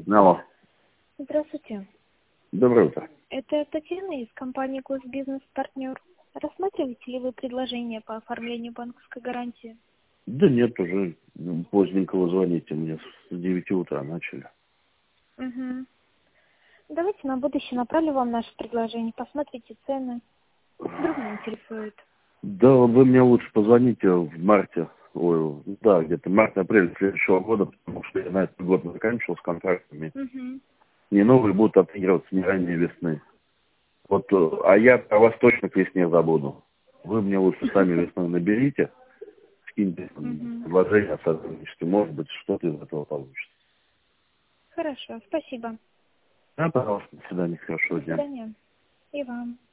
Алло. Здравствуйте. Доброе утро. Это Татьяна из компании Госбизнес Партнер. Рассматриваете ли вы предложение по оформлению банковской гарантии? Да нет, уже поздненько вы звоните мне, с 9 утра начали. Угу. Давайте на будущее направлю вам наше предложение. Посмотрите цены. Вдруг не интересует. Да, вы мне лучше позвоните в марте, где-то март-апрель следующего года, потому что я на этот год заканчивал с контрактами. Угу. Не новые будут отыгрываться не ранее весны. А я о вас точно к весне забуду. Вы мне лучше сами весной наберите, скиньте предложение о сотрудничестве, может быть, что-то из этого получится. Хорошо, спасибо. Пожалуйста, до свидания, хорошего До дня. свидания. И вам.